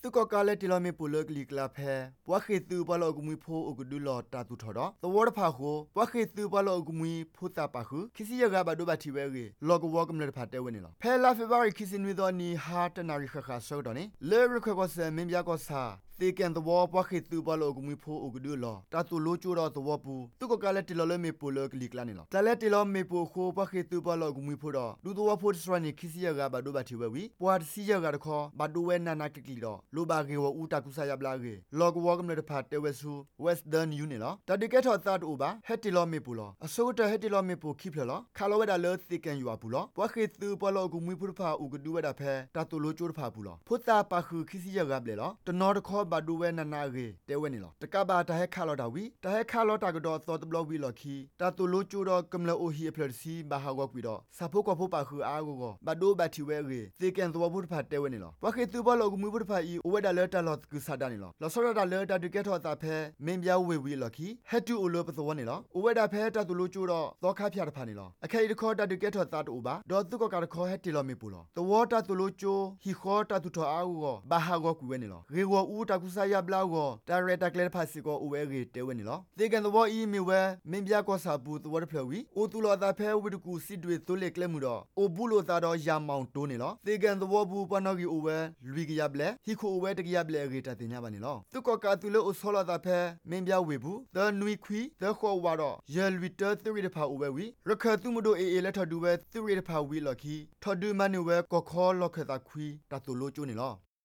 ตุกกาเลติลอเมปุเลกลีกลาเพปวะเขตูปะลอกุมุยโพอกุดุลอตาตุทอดอตวอดพาโคปวะเขตูปะลอกุมุยโพตาปะคุคิซิยกะบะดุบะทิเวเรลอกวอกมเลพาเตเวเนลเพลาเฟบาริคิซินวิดอนีฮาตนาริคคาโซดอเนเลรคก็เซเมมยาก็ซาသေကန်သဘောပွားခေသူပါလို့အကူမီဖိုးအကူဒူလောတာတူလိုချိုတော့သဘောပူသူကကလည်းတီလောလဲမေပိုလကလီကလာနေလောတလဲတီလောမေပိုခိုးပွားခေသူပါလို့အကူမီဖိုးတော့ဒူသဘောဖိုးစရနီခီစီယကဘာဒိုဘာတီဝဲဝီပွားစီယကတခေါ်ဘာဒိုဝဲနာနာကကလီတော့လိုဘာကေဝဦးတာကုဆာယဘလာကေလောကဝကမနတဖာတဲဝဲဆူဝက်စဒန်ယူနေလောတတိကဲထော်သတ်အိုဘာဟက်တီလောမေပိုလောအစိုးတဟက်တီလောမေပိုခိဖလောခါလောဝဲတာလဲသေကန်ယူပါဘူးလောပွားခေသူပါလို့အကူမီဖိုးဖာအကူဒူဝဲတာဖဲတာတူလိုချိုဖာဘူးလောဖိုးတာပါခုခီစီယကဘလေလောတနော်တခေါ်ဘာဒိုဝဲနာနာတဲဝဲနေလောတကဘာတဟဲခါလောတာဝီတဟဲခါလောတာကတော့သောတဘလောဝီလောခီတာတူလိုကျိုတော့ကမလအိုဟီဖလစီဘာဟာကောကွီတော့စာဖို့ကဖို့ပါခုအားကိုဘာဒိုဘတ်တီဝဲရေသေကန်သောဘုဒ္ဓဖတ်တဲဝဲနေလောဝခေသူဘလောကမူဘုဒ္ဓဖတ်ဤဝဲဒါလဲတာလောကစားတာနေလောလောဆောရတာလဲတာတကဲထောတာဖဲမင်းပြဝေဝီလောခီဟက်တူအိုလောပသောနေလောဝဲဒါဖဲတာတူလိုကျိုတော့သောခါဖျားတဖာနေလောအခေတခေါ်တာတကဲထောတာတူဘာဒေါ်သူကကတခေါ်ဟက်တီလောမီပူလောသောတာတူလိုကျိုဟီခေါ်တာတူထောအားကိုဘာဟာကောကွီဝဲနေလောရေဝဦးတာကုစားရဘလောက်ကိုတာရတာကလဲဖာစီကိုအိုဝဲရေတဲဝဲနေလောသေကန်သောအီမီဝဲမင်းပြကောစာဘူးသောတဖလဝီအိုတူလောတာဖဲဝိတကူစစ်တွေသွလေကလဲမှုတော့အိုဘူးလိုတာတော့ယာမောင်တိုးနေလောသေကန်သောဘူးပနော်ကြီးအိုဝဲလူကြီးရပလဲဟီခိုဝဲတကြီးရပလဲရေတာတင်냐ပါနေလောသူကကတူလို့အိုဆောလာတာဖဲမင်းပြဝေဘူးthe nui khui the kho wa do ye lui te theory de pha o we wi rakha tu mo do e le tho du we theory de pha wi lo khi tho du man ni we ko kho lo kha ta khui ta tu lo chu ni lo